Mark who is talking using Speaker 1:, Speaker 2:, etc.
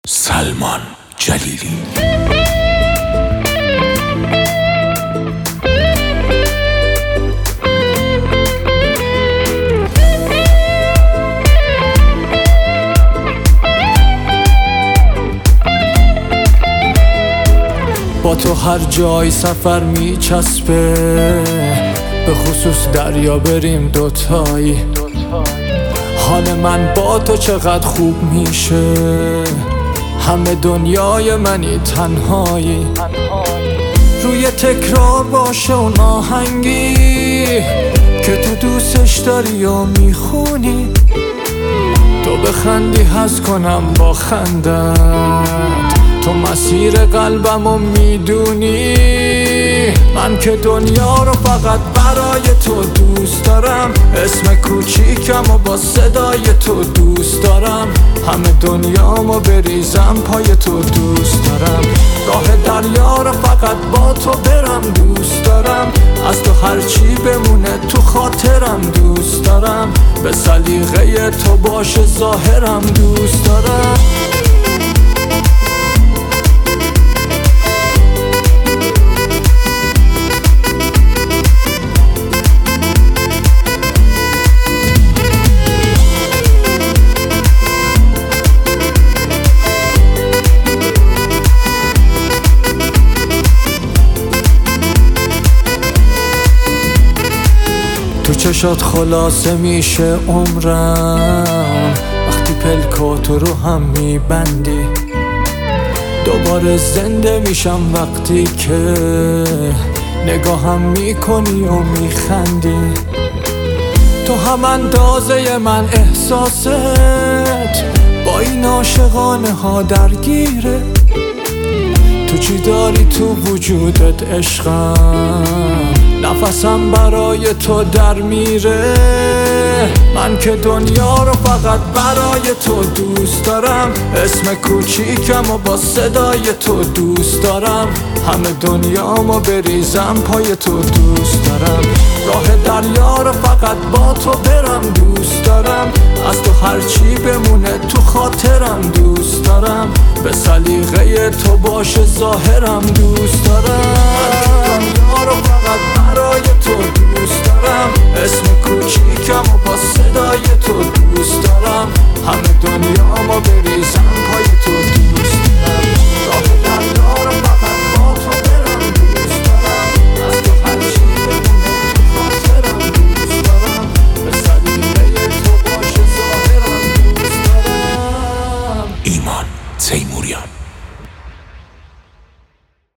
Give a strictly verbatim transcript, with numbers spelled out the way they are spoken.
Speaker 1: سلمان جلیلی.
Speaker 2: با تو هر جای سفر میچسبه، به خصوص دریا بریم دوتایی. حال من با تو چقدر خوب میشه، همه دنیای منی تنهایی. روی تکرار باشه اون آهنگی که تو دوستش داری و میخونی. تو بخندی حس کنم با خندت، تو مسیر قلبمو میدونی. من که دنیا رو فقط برای تو دوست دارم، اسم کوچیکم و با صدای تو دوست دارم. همه دنیامو بریزم پای تو دوست دارم. راه دریا رو فقط با تو برم دوست دارم. از تو هرچی بمونه تو خاطرم دوست دارم. به سلیقه تو باشه ظاهرم دوست دارم. تو چشات خلاصه میشه عمرم، وقتی پلکاتو رو هم میبندی. دوباره زنده میشم وقتی که نگاهم میکنی و میخندی. تو هم اندازه من احساست با این عاشقانه ها درگیره. تو چی داری تو وجودت عشقم، نفسم برای تو در میره. من که دنیا رو فقط برای تو دوست دارم، اسم کوچیکم و با صدای تو دوست دارم. همه دنیامو بریزم پای تو دوست دارم. راه دریا رو فقط با تو برم دوست دارم. از تو هرچی بمونه تو خاطرم دوست دارم. به سلیقه تو باشه ظاهرم دوست دارم. من که دنیا رو فقط برای تو دوست دارم، اسم کوچیکم و با صدای تو دوست دارم. همه دنیامو بریزم پای تو دوست دارم. راه دریا رو فقط با تو برم دوست دارم. از تو هرچی بمونه تو خاطرم دوست دارم. به سلیقه تو باشه ظاهرم دوست دارم.
Speaker 1: ایمان تیموریان.